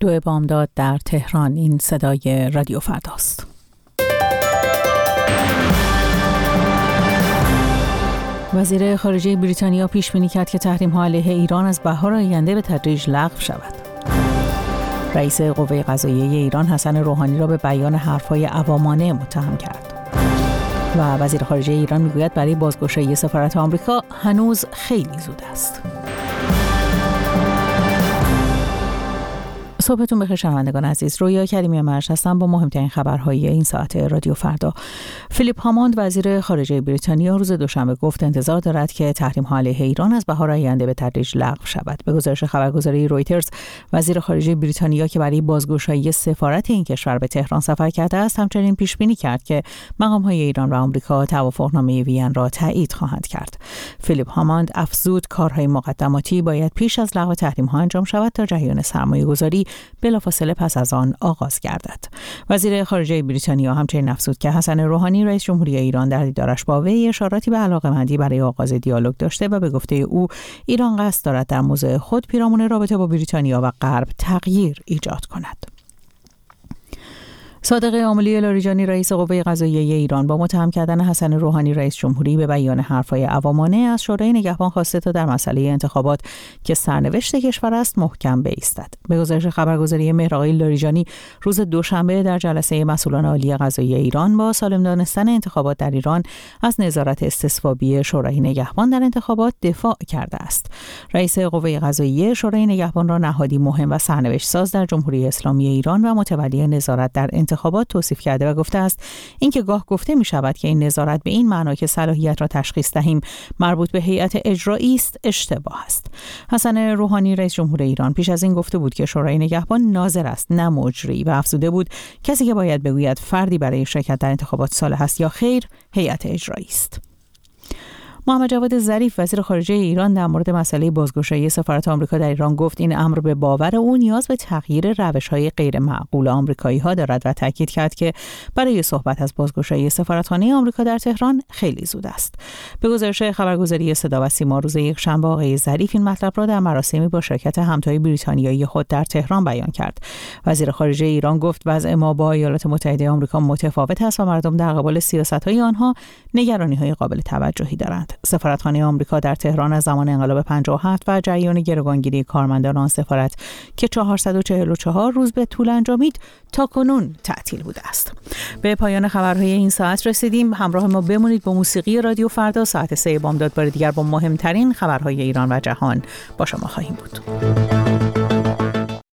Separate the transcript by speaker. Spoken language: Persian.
Speaker 1: 2 بامداد در تهران. این صدای رادیو فرداست. وزیر خارجه بریتانیا پیش بینی کرد که تحریم‌ها علیه ایران از بهار آینده به تدریج لغو شود. رئیس قوه قضاییه ایران حسن روحانی را به بیان حرف‌های عوامانه متهم کرد. و وزیر خارجه ایران میگوید برای بازگشایی سفارت آمریکا هنوز خیلی زود است. صبحتون بخیر شنوندگان عزیز. رویا کریمی مرج هستم با مهمترین خبرهای این ساعت رادیو فردا. فیلیپ هاموند وزیر خارجه بریتانیا روز دوشنبه گفت انتظار دارد که تحریم‌ها علیه ایران از بهار آینده به تدریج لغو شود. به گزارش خبرگزاری رویترز، وزیر خارجه بریتانیا که برای بازگشایی سفارت این کشور به تهران سفر کرده است، همچنین پیش بینی کرد که مقام‌های ایران و آمریکا توافقنامه وین را تایید خواهند کرد. فیلیپ هاموند افزود کارهای مقدماتی باید پیش از لغو تحریم‌ها انجام شود تا جریان سرمایه‌گذاری بلافاصله پس از آن آغاز گردد. وزیر خارجه بریتانیا همچنین افزود که حسن روحانی رئیس جمهوری ایران در دیدارش با وی اشاراتی به علاقه‌مندی برای آغاز دیالوگ داشته و به گفته او ایران قصد دارد در موضع خود پیرامون رابطه با بریتانیا و غرب تغییر ایجاد کند. صادق عاملی لاریجانی رئیس قوه قضاییه ایران با متهم کردن حسن روحانی رئیس جمهوری به بیان حرف‌های عوامانه از شورای نگهبان خواسته تا در مسئله انتخابات که سرنوشت کشور است محکم بایستد. به گزارش خبرگزاری مهر، آقای لاریجانی روز دوشنبه در جلسه مسئولان عالی قضاییه ایران با سالم دانستن انتخابات در ایران از نظارت استصوابی شورای نگهبان در انتخابات دفاع کرده است. رئیس قوه قضاییه شورای نگهبان را نهادی مهم و سرنوشت ساز در جمهوری اسلامی ایران و متولی نظارت در انتخابات توصیف کرده و گفته است اینکه گاه گفته می شود که این نظارت به این معنا که صلاحیت را تشخیص دهیم مربوط به هیئت اجرایی است اشتباه است. حسن روحانی رئیس جمهور ایران پیش از این گفته بود که شورای نگهبان ناظر است نه مجری و افزوده بود کسی که باید بگوید فردی برای شرکت در انتخابات صالح است یا خیر هیئت اجرایی است. محمد جواد ظریف وزیر خارجه ایران در مورد مسئله بازگشایی سفارت آمریکا در ایران گفت این امر به باور او نیاز به تغییر روش‌های غیر معقول آمریکایی‌ها دارد و تاکید کرد که برای صحبت از بازگشایی سفارتخانه آمریکا در تهران خیلی زود است. به گزارش خبرگزاری صدا و سیما روز یکشنبه آقای ظریف این مطلب را در مراسمی با شرکت همتای بریتانیایی خود در تهران بیان کرد. وزیر خارجه ایران گفت وضع ما با ایالات متحده آمریکا متفاوت است و مردم در قبال سیاست‌های آنها نگرانی‌های قابل توجهی دارند. سفارتخانه آمریکا در تهران از زمان انقلاب 57 و جریان گروگانگیری کارمندان آن سفارت که 444 روز به طول انجامید تاکنون تعطیل بوده است. به پایان خبرهای این ساعت رسیدیم. همراه ما بمونید. با موسیقی رادیو فردا ساعت 3 بامداد بار دیگر با مهمترین خبرهای ایران و جهان با شما خواهیم بود.